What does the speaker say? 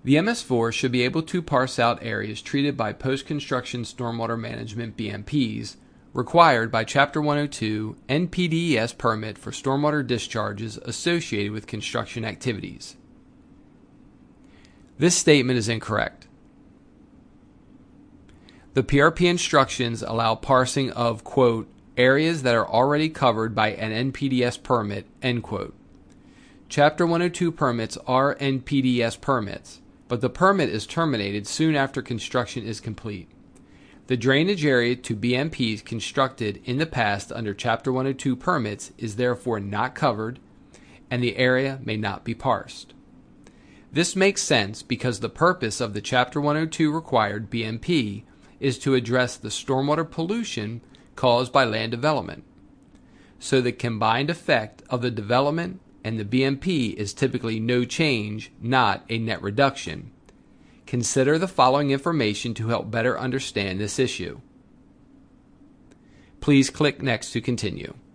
The MS4 should be able to parse out areas treated by post-construction stormwater management BMPs required by Chapter 102 NPDES permit for stormwater discharges associated with construction activities. This statement is incorrect. The PRP instructions allow parsing of, quote, areas that are already covered by an NPDES permit, end quote. Chapter 102 permits are NPDES permits, but the permit is terminated soon after construction is complete. The drainage area to BMPs constructed in the past under Chapter 102 permits is therefore not covered, and the area may not be parsed. This makes sense because the purpose of the Chapter 102 required BMP is to address the stormwater pollution caused by land development. So the combined effect of the development and the BMP is typically no change, not a net reduction. Consider the following information to help better understand this issue. Please click Next to continue.